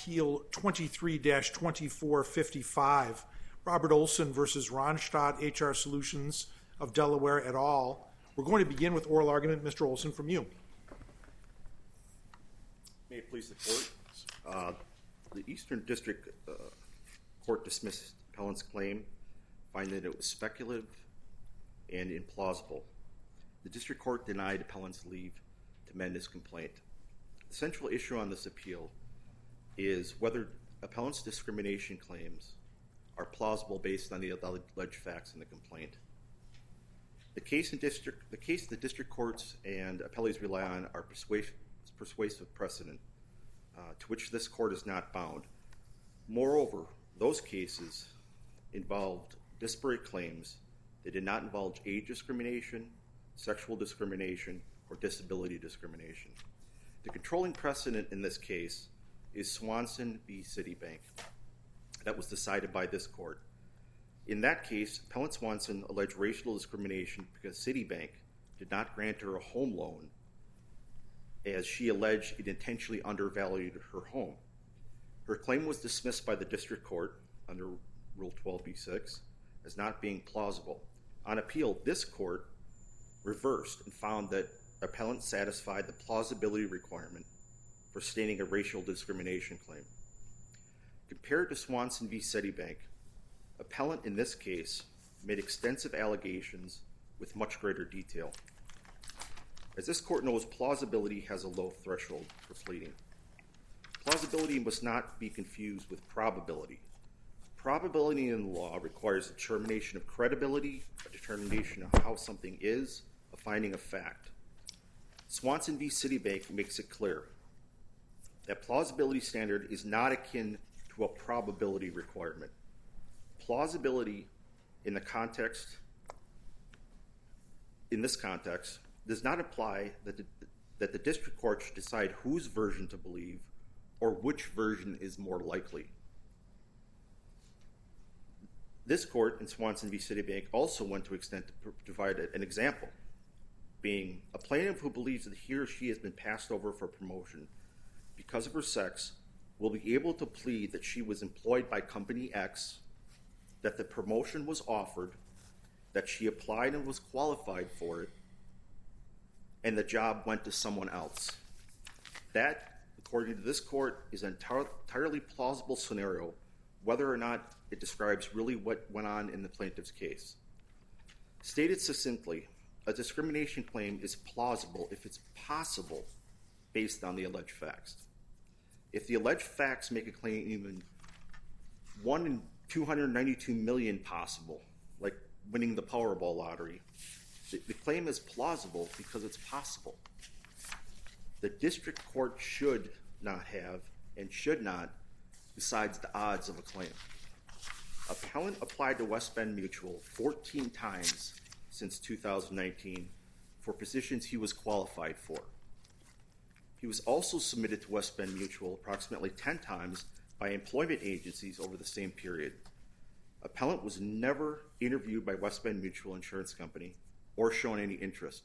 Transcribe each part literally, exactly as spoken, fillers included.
Appeal twenty-three dash twenty-four fifty-five, Robert Olson versus Ronstadt H R Solutions of Delaware et al. We're going to begin with oral argument. Mister Olson, from you. May it please the Court. Uh, the Eastern District uh, Court dismissed appellant's claim, finding that it was speculative and implausible. The District Court denied appellant's leave to amend his complaint. The central issue on this appeal is whether appellant's discrimination claims are plausible based on the alleged facts in the complaint. The case in district, the case the district courts and appellees rely on are persuasive, persuasive precedent, uh, to which this court is not bound. Moreover, those cases involved disparate claims that did not involve age discrimination, sexual discrimination, or disability discrimination. The controlling precedent in this case is Swanson v. Citibank. That was decided by this court. In that case, appellant Swanson alleged racial discrimination because Citibank did not grant her a home loan, as she alleged it intentionally undervalued her home. Her claim was dismissed by the district court under Rule twelve b six as not being plausible. On appeal, this court reversed and found that appellant satisfied the plausibility requirement for stating a racial discrimination claim. Compared to Swanson v. Citibank, appellant in this case made extensive allegations with much greater detail. As this court knows, plausibility has a low threshold for pleading. Plausibility must not be confused with probability. Probability in the law requires a determination of credibility, a determination of how something is, a finding of fact. Swanson v. Citibank makes it clear that plausibility standard is not akin to a probability requirement. Plausibility in the context, in this context, does not imply that the, that the district court should decide whose version to believe or which version is more likely. This court in Swanson v. Citibank also went to extent to provide an example, being a plaintiff who believes that he or she has been passed over for promotion because of her sex will be able to plead that she was employed by Company X, that the promotion was offered, that she applied and was qualified for it, and the job went to someone else. That, according to this court, is an entirely plausible scenario, whether or not it describes really what went on in the plaintiff's case. Stated succinctly, a discrimination claim is plausible if it's possible based on the alleged facts. If the alleged facts make a claim even one in two hundred ninety-two million possible, like winning the Powerball lottery, the, the claim is plausible because it's possible. The district court should not have and should not decide the odds of a claim. Appellant applied to West Bend Mutual fourteen times since two thousand nineteen for positions he was qualified for. He was also submitted to West Bend Mutual approximately ten times by employment agencies over the same period. Appellant was never interviewed by West Bend Mutual Insurance Company or shown any interest.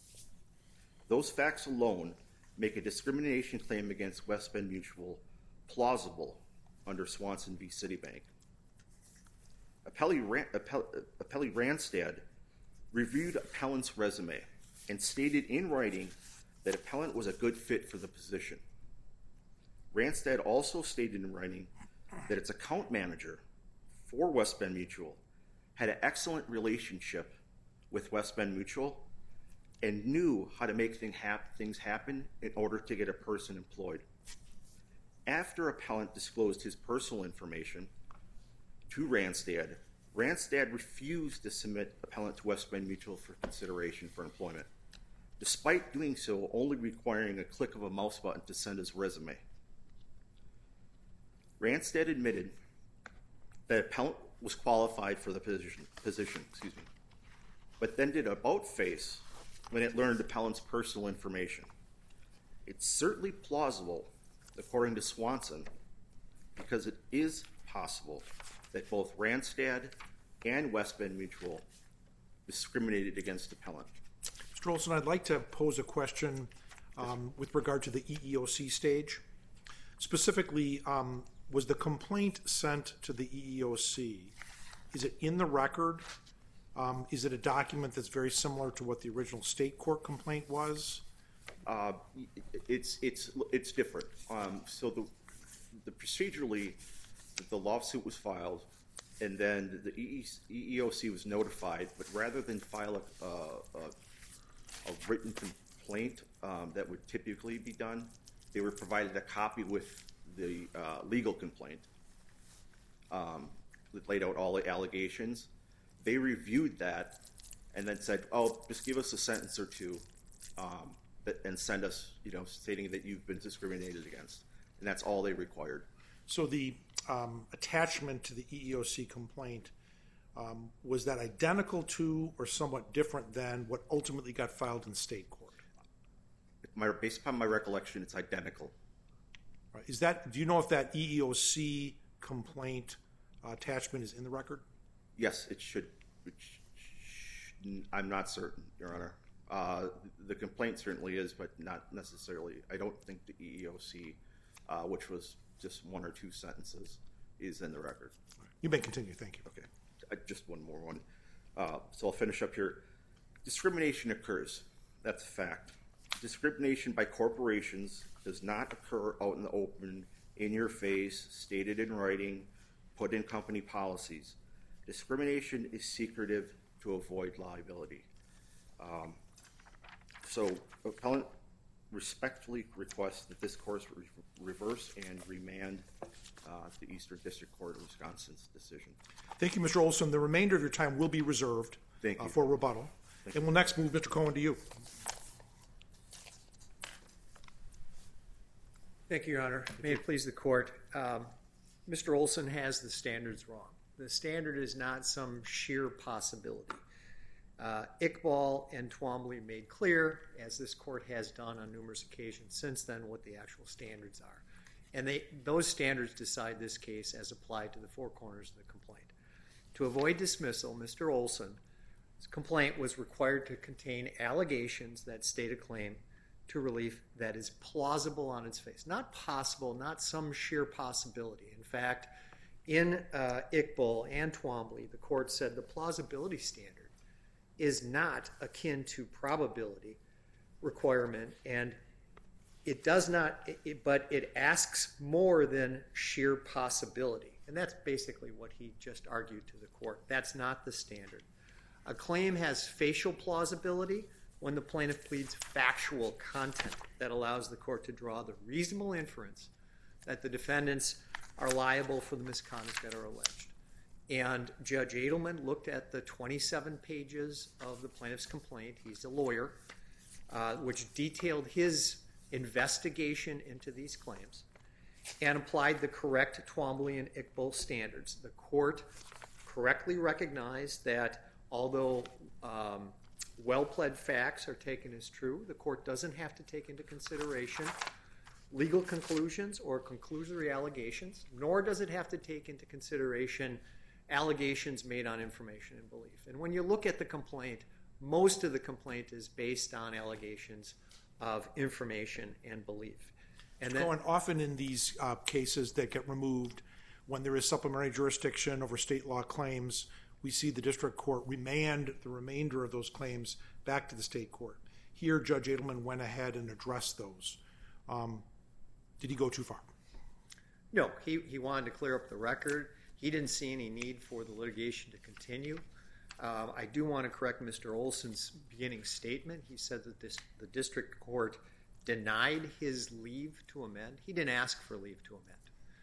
Those facts alone make a discrimination claim against West Bend Mutual plausible under Swanson v. Citibank. Appellee, Ran- Appell- Appellee Randstad reviewed appellant's resume and stated in writing that appellant was a good fit for the position. Randstad also stated in writing that its account manager for West Bend Mutual had an excellent relationship with West Bend Mutual and knew how to make thing hap- things happen in order to get a person employed. After appellant disclosed his personal information to Randstad, Randstad refused to submit appellant to West Bend Mutual for consideration for employment, despite doing so only requiring a click of a mouse button to send his resume. Randstad admitted that appellant was qualified for the position, position, excuse me, but then did about face when it learned appellant's personal information. It's certainly plausible, according to Swanson, because it is possible that both Randstad and West Bend Mutual discriminated against appellant. Mister Olson, I'd like to pose a question um, with regard to the E E O C stage. Specifically, um, was the complaint sent to the E E O C? Is it in the record? Um, is it a document that's very similar to what the original state court complaint was? Uh, it's it's it's different. Um, so the the procedurally, the lawsuit was filed, and then the E E O C was notified. But rather than file a, a, a written complaint um, that would typically be done, they were provided a copy with the uh, legal complaint um, that laid out all the allegations. They reviewed that and then said, "Oh, just give us a sentence or two, um, and send us, you know, stating that you've been discriminated against." And that's all they required. So the um, attachment to the E E O C complaint, um, was that identical to or somewhat different than what ultimately got filed in state court? My, based upon my recollection, it's identical. Right. Is that? Do you know if that E E O C complaint uh, attachment is in the record? Yes, it should. It sh- I'm not certain, Your Honor. Uh, the complaint certainly is, but not necessarily. I don't think the E E O C, uh, which was just one or two sentences, is in the record. You may continue. Thank you. Okay. Uh, just one more one. Uh, so I'll finish up here. Discrimination occurs. That's a fact. Discrimination by corporations does not occur out in the open, in your face, stated in writing, put in company policies. Discrimination is secretive to avoid liability. Um, so, appellant respectfully requests that this court re- reverse and remand uh, the Eastern District Court of Wisconsin's decision. Thank you, Mister Olson. The remainder of your time will be reserved Thank you. Uh, for rebuttal. Thank and you. we'll next move Mister Cohen to you. Thank you, Your Honor. May it please the court. Um, Mister Olson has the standards wrong. The standard is not some sheer possibility. Uh, Iqbal and Twombly made clear, as this court has done on numerous occasions since then, what the actual standards are. And they, those standards decide this case as applied to the four corners of the complaint. To avoid dismissal, Mister Olson's complaint was required to contain allegations that state a claim to relief that is plausible on its face. Not possible, not some sheer possibility. In fact, in uh, Iqbal and Twombly, the court said the plausibility standard is not akin to probability requirement, and it does not, it, but it asks more than sheer possibility. And that's basically what he just argued to the court. That's not the standard. A claim has facial plausibility when the plaintiff pleads factual content that allows the court to draw the reasonable inference that the defendants are liable for the misconduct that are alleged. And Judge Edelman looked at the twenty-seven pages of the plaintiff's complaint, he's a lawyer, uh, which detailed his investigation into these claims, and applied the correct Twombly and Iqbal standards. The court correctly recognized that although um, well-pled facts are taken as true, the court doesn't have to take into consideration legal conclusions or conclusory allegations, nor does it have to take into consideration allegations made on information and belief. And when you look at the complaint, most of the complaint is based on allegations of information and belief. And then, Cohen, often in these uh, cases that get removed, when there is supplementary jurisdiction over state law claims, we see the district court remand the remainder of those claims back to the state court. Here, Judge Edelman went ahead and addressed those. Um, did he go too far? No, he, he wanted to clear up the record. He didn't see any need for the litigation to continue. Uh, I do want to correct Mister Olson's beginning statement. He said that this, the district court denied his leave to amend. He didn't ask for leave to amend.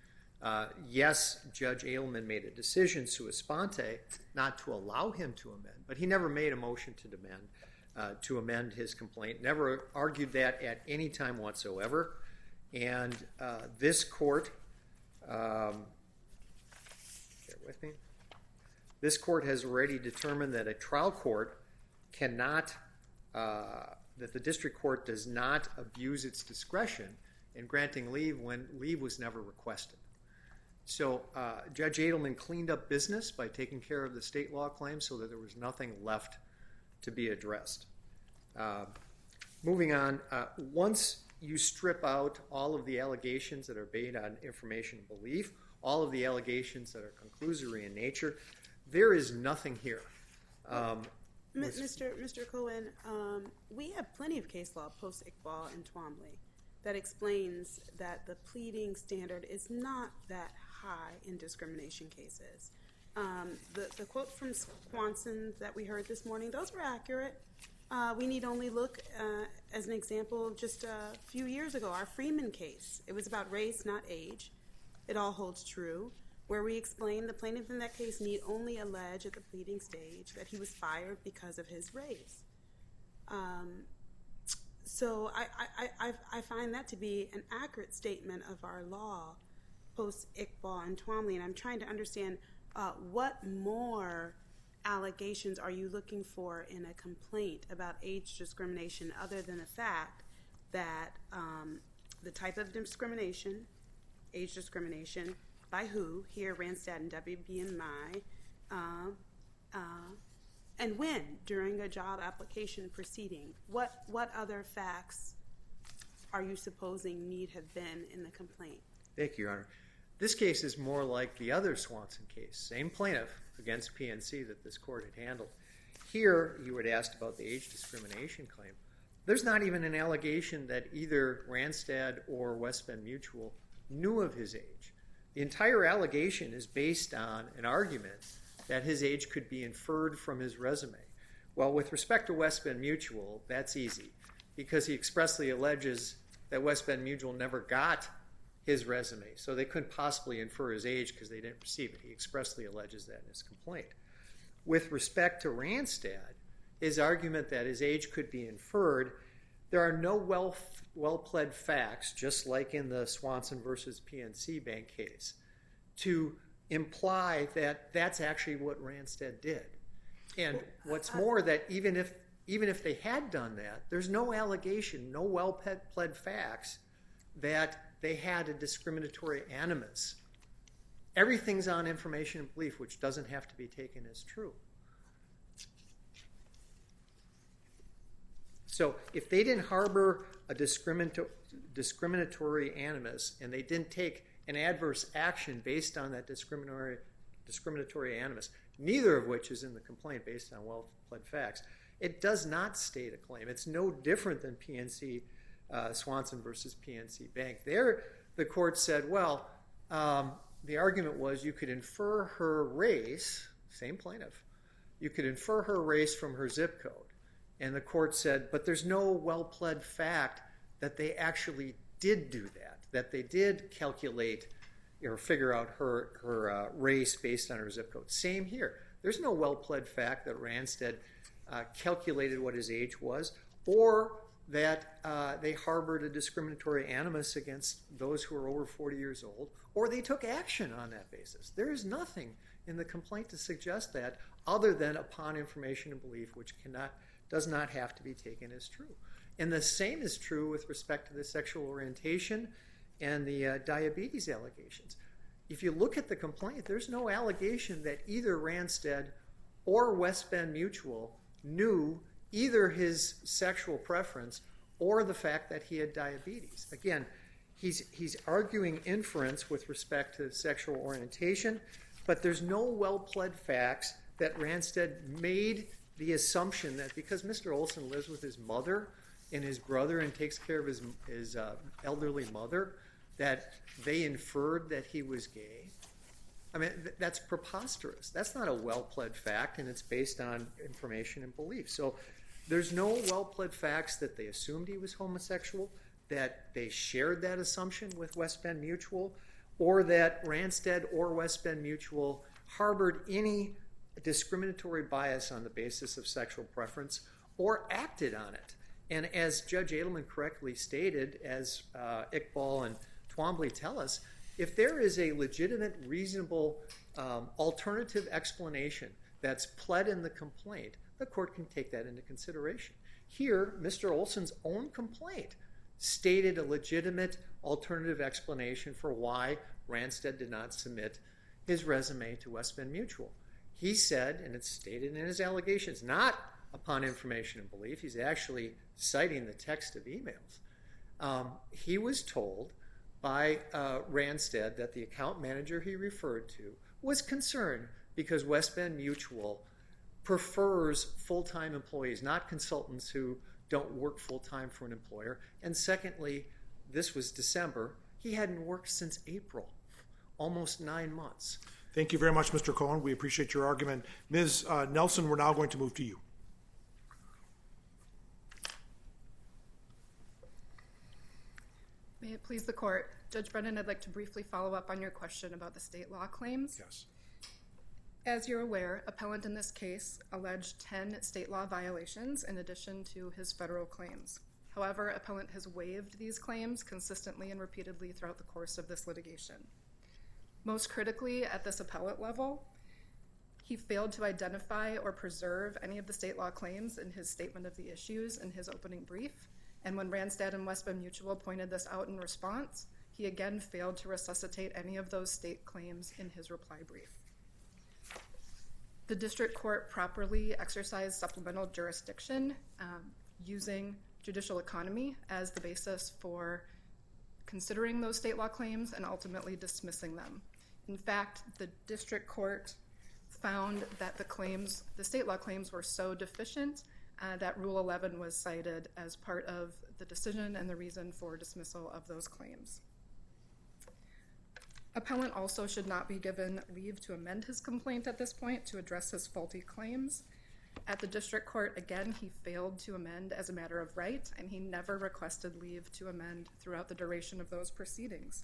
Uh, yes, Judge Edelman made a decision sua sponte not to allow him to amend, but he never made a motion to amend, uh, to amend his complaint, never argued that at any time whatsoever. And uh, this court, um, bear with me, this court has already determined that a trial court cannot, uh, that the district court does not abuse its discretion in granting leave when leave was never requested. So uh, Judge Edelman cleaned up business by taking care of the state law claims so that there was nothing left to be addressed. Uh, moving on, uh, once you strip out all of the allegations that are based on information and belief, all of the allegations that are conclusory in nature, there is nothing here. Um, Mister Mister Cohen, um, we have plenty of case law post-Iqbal and Twombly that explains that the pleading standard is not that high in discrimination cases. Um, the, the quote from Swanson that we heard this morning, those were accurate. Uh, we need only look, uh, as an example, just a few years ago, our Freeman case. It was about race, not age. It all holds true, where we explained the plaintiff in that case need only allege at the pleading stage that he was fired because of his race. Um, so I, I, I, I find that to be an accurate statement of our law post-Iqbal and Twombly, and I'm trying to understand uh, what more allegations are you looking for in a complaint about age discrimination other than the fact that um, the type of discrimination, age discrimination, by who, here, Randstad and W B N M I, uh, uh, and when, during a job application proceeding? What, what other facts are you supposing need have been in the complaint? Thank you, Your Honor. This case is more like the other Swanson case, same plaintiff against P N C that this court had handled. Here, you had asked about the age discrimination claim. There's not even an allegation that either Randstad or West Bend Mutual knew of his age. The entire allegation is based on an argument that his age could be inferred from his resume. Well, with respect to West Bend Mutual, that's easy, because he expressly alleges that West Bend Mutual never got his resume, so they couldn't possibly infer his age because they didn't receive it. He expressly alleges that in his complaint. With respect to Randstad, his argument that his age could be inferred, there are no well, well-pled facts, just like in the Swanson versus P N C Bank case, to imply that that's actually what Randstad did. And what's more, that even if even if they had done that, there's no allegation, no well-pled facts that they had a discriminatory animus. Everything's on information and belief, which doesn't have to be taken as true. So if they didn't harbor a discriminato- discriminatory animus and they didn't take an adverse action based on that discriminatory, discriminatory animus, neither of which is in the complaint based on well-pled facts, it does not state a claim. It's no different than P N C uh, Swanson versus P N C Bank. There, the court said, well, um, the argument was you could infer her race, same plaintiff, you could infer her race from her zip code. And the court said, but there's no well-pled fact that they actually did do that, that they did calculate or figure out her, her uh, race based on her zip code. Same here. There's no well-pled fact that Randstad uh, calculated what his age was, or that uh, they harbored a discriminatory animus against those who are over forty years old, or they took action on that basis. There is nothing in the complaint to suggest that other than upon information and belief, which cannot does not have to be taken as true. And the same is true with respect to the sexual orientation and the uh, diabetes allegations. If you look at the complaint, there's no allegation that either Randstad or West Bend Mutual knew either his sexual preference or the fact that he had diabetes. Again, he's he's arguing inference with respect to sexual orientation, but there's no well-pled facts that Randstad made the assumption that because Mister Olson lives with his mother and his brother and takes care of his, his uh, elderly mother, that they inferred that he was gay. I mean, th- that's preposterous. That's not a well-pled fact, and it's based on information and belief. So there's no well-pled facts that they assumed he was homosexual, that they shared that assumption with West Bend Mutual, or that Randstad or West Bend Mutual harbored any discriminatory bias on the basis of sexual preference or acted on it. And as Judge Adelman correctly stated, as uh, Iqbal and Twombly tell us, if there is a legitimate, reasonable um, alternative explanation that's pled in the complaint, the court can take that into consideration. Here, Mister Olson's own complaint stated a legitimate alternative explanation for why Randstad did not submit his resume to West Bend Mutual. He said, and it's stated in his allegations, not upon information and belief, he's actually citing the text of emails, Um, he was told by uh, Randstad that the account manager he referred to was concerned because West Bend Mutual prefers full-time employees, not consultants who don't work full-time for an employer. And secondly, this was December. He hadn't worked since April, almost nine months. Thank you very much, Mister Cohen. We appreciate your argument. Miz Uh, Nelson, we're now going to move to you. May it please the court. Judge Brennan, I'd like to briefly follow up on your question about the state law claims. Yes. As you're aware, appellant in this case alleged ten state law violations in addition to his federal claims. However, appellant has waived these claims consistently and repeatedly throughout the course of this litigation. Most critically, at this appellate level, he failed to identify or preserve any of the state law claims in his statement of the issues in his opening brief. And when Randstad and West Bend Mutual pointed this out in response, he again failed to resuscitate any of those state claims in his reply brief. The district court properly exercised supplemental jurisdiction um, using judicial economy as the basis for considering those state law claims and ultimately dismissing them. In fact, the district court found that the claims, the state law claims were so deficient uh, that Rule eleven was cited as part of the decision and the reason for dismissal of those claims. Appellant also should not be given leave to amend his complaint at this point to address his faulty claims. At the district court, again, he failed to amend as a matter of right, and he never requested leave to amend throughout the duration of those proceedings.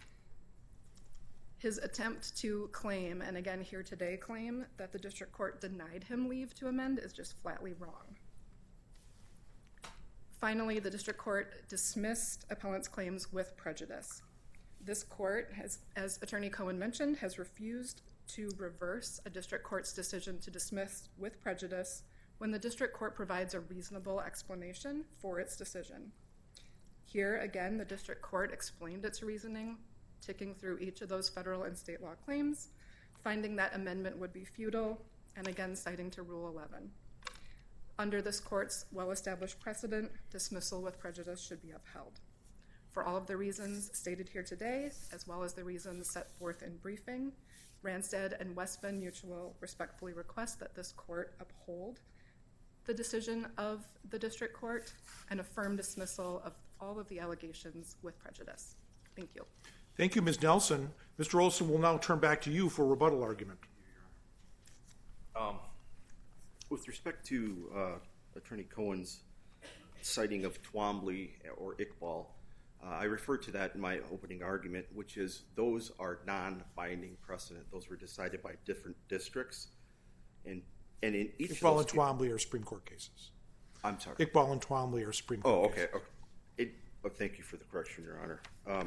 His attempt to claim, and again here today claim, that the district court denied him leave to amend is just flatly wrong. Finally, the district court dismissed appellant's claims with prejudice. This court, has, as Attorney Cohen mentioned, has refused to reverse a district court's decision to dismiss with prejudice when the district court provides a reasonable explanation for its decision. Here, again, the district court explained its reasoning, ticking through each of those federal and state law claims, finding that amendment would be futile, and again citing to Rule eleven. Under this court's well-established precedent, dismissal with prejudice should be upheld. For all of the reasons stated here today, as well as the reasons set forth in briefing, Randstad and West Bend Mutual respectfully request that this court uphold the decision of the district court and affirm dismissal of all of the allegations with prejudice. Thank you. Thank you, Miz Nelson. Mister Olson will now turn back to you for a rebuttal argument. Um, with respect to uh, Attorney Cohen's citing of Twombly or Iqbal, Uh, I referred to that in my opening argument, which is those are non-binding precedent. Those were decided by different districts. And, and in each Iqbal of and those Twombly are Supreme Court cases. I'm sorry. Iqbal and Twombly are Supreme Court Oh, cases. okay. okay. It, oh, thank you for the correction, Your Honor. Um,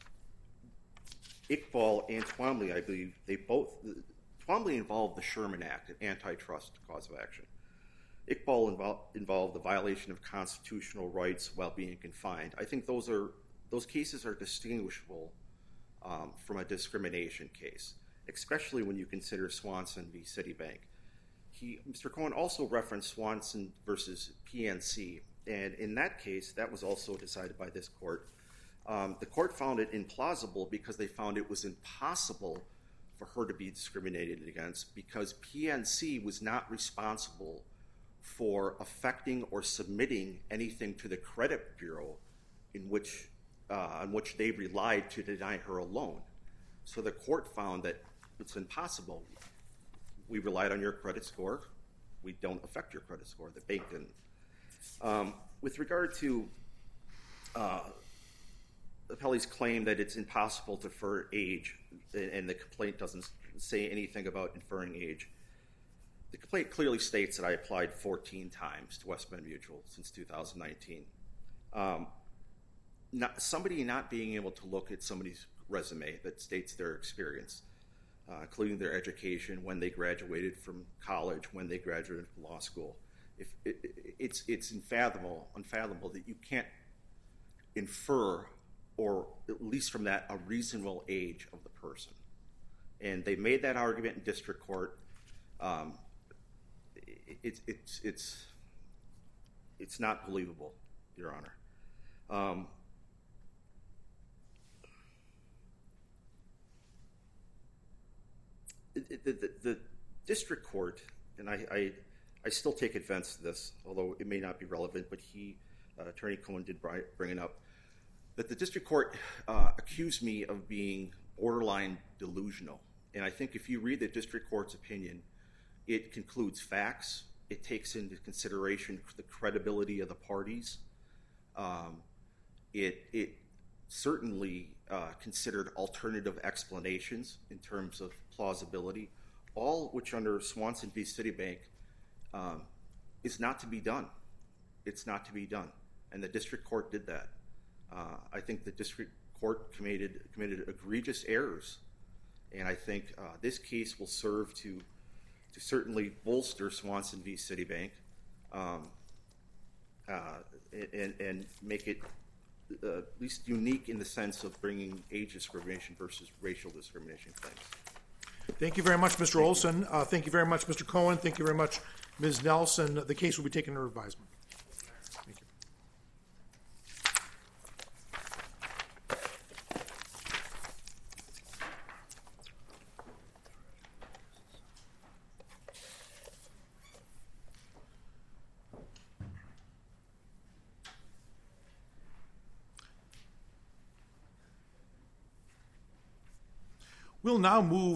Iqbal and Twombly, I believe, they both, Twombly involved the Sherman Act, an antitrust cause of action. Iqbal involved, involved the violation of constitutional rights while being confined. I think those are Those cases are distinguishable um, from a discrimination case, especially when you consider Swanson v. Citibank. He, Mister Cohen also referenced Swanson versus P N C, and in that case, that was also decided by this court. Um, the court found it implausible because they found it was impossible for her to be discriminated against because P N C was not responsible for affecting or submitting anything to the credit bureau in which Uh, on which they relied to deny her a loan. So the court found that it's impossible. We relied on your credit score. We don't affect your credit score. The bank didn't. Um, with regard to uh, Appellee's claim that it's impossible to infer age, and the complaint doesn't say anything about inferring age, the complaint clearly states that I applied fourteen times to West Bend Mutual since two thousand nineteen. Um, Not, somebody not being able to look at somebody's resume that states their experience, uh, including their education, when they graduated from college, when they graduated from law school. If it, it's it's unfathomable, unfathomable that you can't infer, or at least from that, a reasonable age of the person. And they made that argument in district court. Um, it, it, it's it's it's not believable, Your Honor. Um, the, the, the district court, and I, I, I still take offense to this, although it may not be relevant, but he, uh, Attorney Cohen did bring it up, that the district court uh, accused me of being borderline delusional. And I think if you read the district court's opinion, it concludes facts. It takes into consideration the credibility of the parties. Um, it, it certainly uh, considered alternative explanations in terms of plausibility, all which under Swanson v. Citibank um, is not to be done. It's not to be done. And the district court did that. Uh, I think the district court committed, committed egregious errors. And I think uh, this case will serve to, to certainly bolster Swanson v. Citibank um, uh, and, and make it uh, at least unique in the sense of bringing age discrimination versus racial discrimination claims. Thank you very much, Mister Thank Olson. You. Uh, thank you very much, Mister Cohen. Thank you very much, Miz Nelson. The case will be taken under advisement. Thank you. We'll now move